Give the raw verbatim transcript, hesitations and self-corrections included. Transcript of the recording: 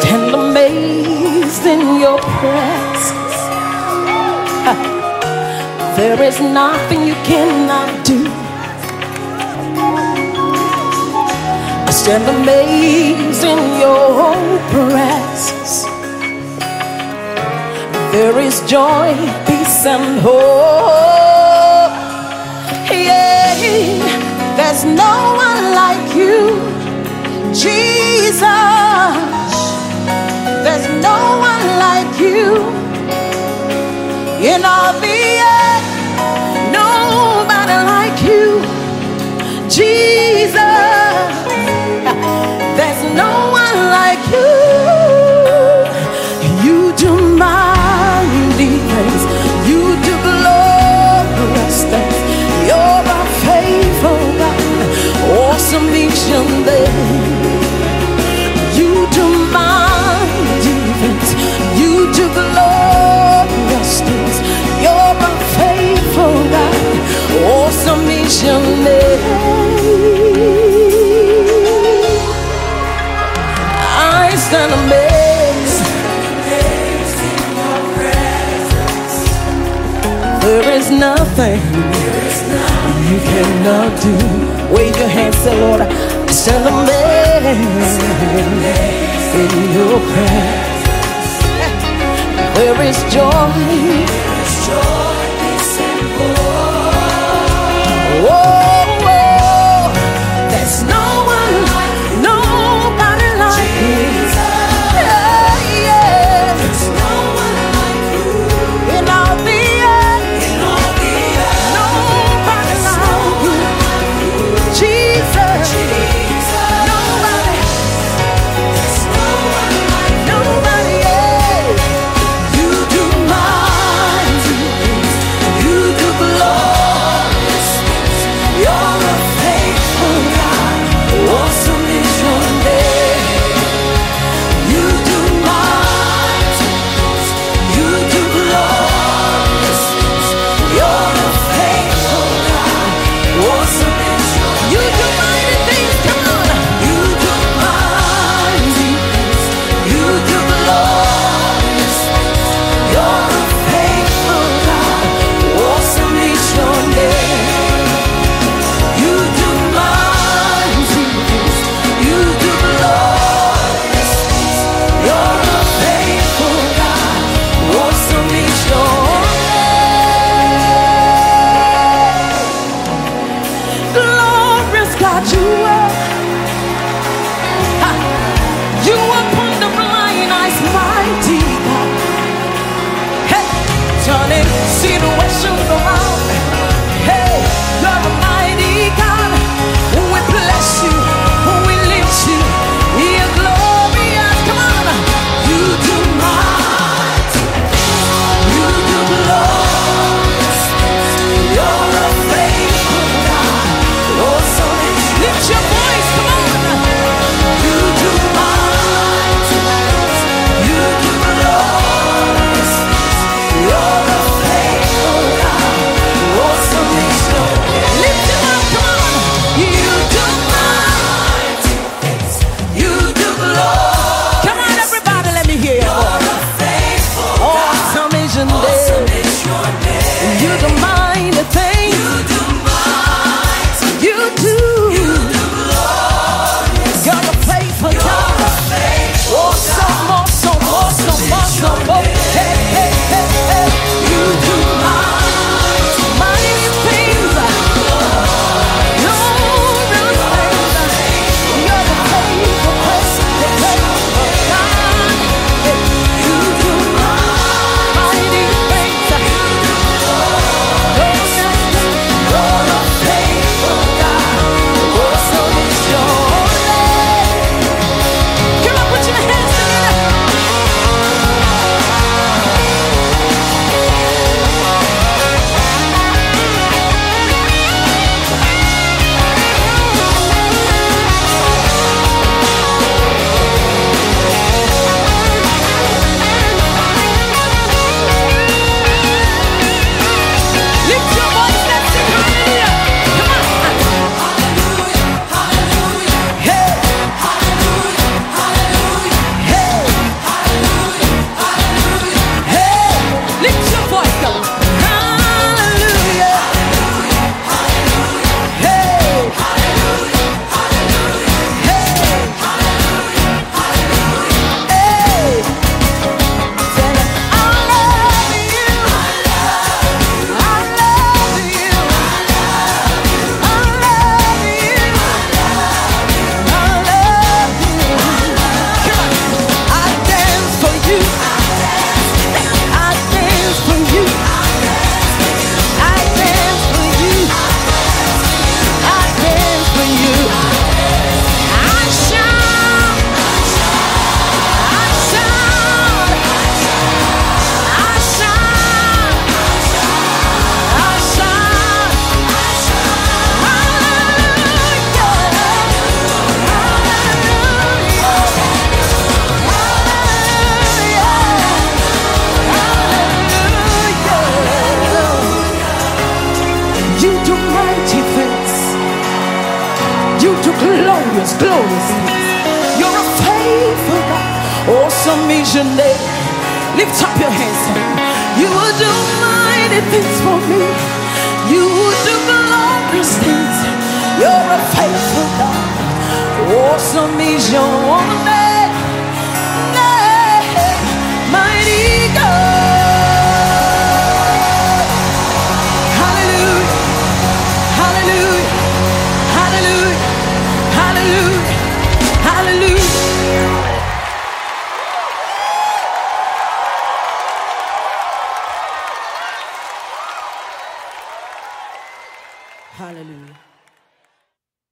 stand amazed in your presence. There is nothing you cannot do. I stand amazed in your presence. There is joy, peace, and hope. Yeah, there's no one like you, Jesus. There's no one like you in all the earth. Nobody like you, Jesus. There's no one like you. You do mighty things. You do glorious things. You're a faithful God. Awesome each and day. You do mighty things. You do glorious things. You're a faithful God. Awesome each and day. I stand amazed in your presence. There is nothing you cannot do. Wave your hands, say, Lord, I stand amazed in your presence. There is joy, peace, and hope. Oh, oh, there's no one like, nobody like you. Yeah, yeah. There's no one like you in all the earth. In all the earth. Nobody like you, Jesus. Jesus. Nobody. There's no one like nobody. Yeah. You do mighty things. You do glorious things. You're a faithful God. Awesome is your name. Lift up your hands. You will do mighty things for me. You will do glorious things. You're a faithful God. Awesome is your name. Name. Mighty God. Hallelujah. Hallelujah. Hallelujah. Hallelujah. Hallelujah. Hallelujah.